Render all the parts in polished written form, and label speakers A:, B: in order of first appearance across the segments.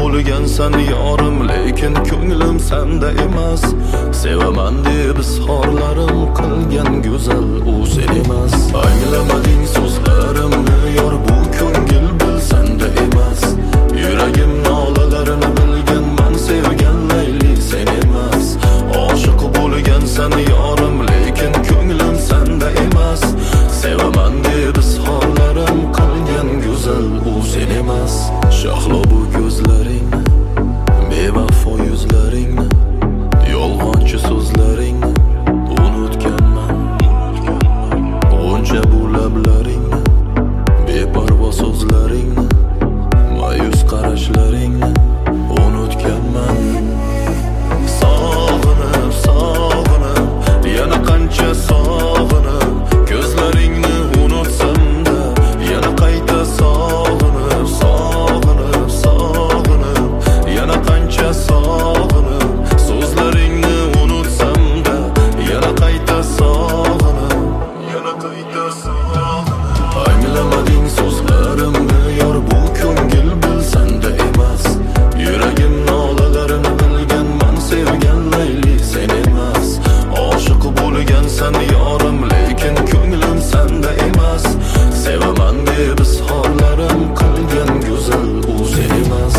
A: bo'lgansan yorim, lekin ko'nglim senda emas. Sevaman deb izhorlarim qilgan go'zal u sen emas. Anglamading so'zlarimni yor, bu ko'ngil bil senda emas. Yuragim nolalarini bilganman, sevgan Layli sen emas. Oshiq bo'lgansan yorim, lekin ko'nglim senda emas. Sevaman deb izhorlarim qilgan go'zal u sen emas. Shahlo bu ko'zlaringni, bevafo yuzlaringni, yolg'onchi so'zlaringni unutganman. G'uncha bu lablaringni, beparvo so'zlaringni, ma'yus qarashlaringni unutganman. Sog'inib, sog'inib, yana qancha sog'inib, ko'zlaringni unutsam-da, yana qayta sog'inib, sog'inib, sog'inib, yana qancha sog'inib, so'zlaringni unutsam-da, yana qayta sog'inib, yana qayta sog'inib. Anglamading so'zlarimni yor, bu ko'ngil bil senda emas. Yuragim nolalarini bilganman, sevgan Layli sen emas. Oshiq bo'lgansan yorim, lekin ko'nglim senda emas. Sevaman deb izhorlarim qilgan go'zal u sen emas.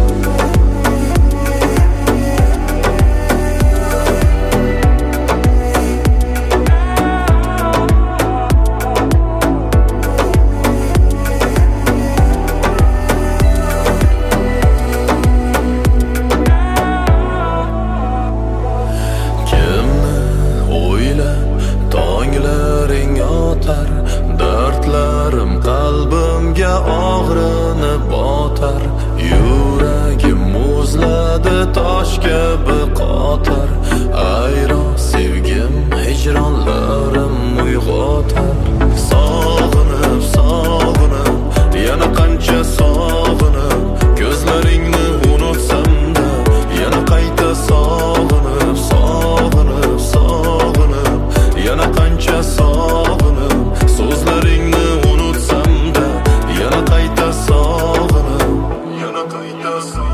A: Tonglaring otar, dardlarim qalbimga og'rini botar. Yuragim muzladi, tosh kabi qotar. Ayron sevgim hijronlarim uyg'otar. Sog'inib, sog'inib, yana qancha sog'inib, ko'zlaringni unutsam-da, yana qayta sog'inib, sog'inib, sog'inib, yana qancha sog'inib, so'zlaringni unutsam-da, yana qayta sog'inib, yana qayta sog'inib.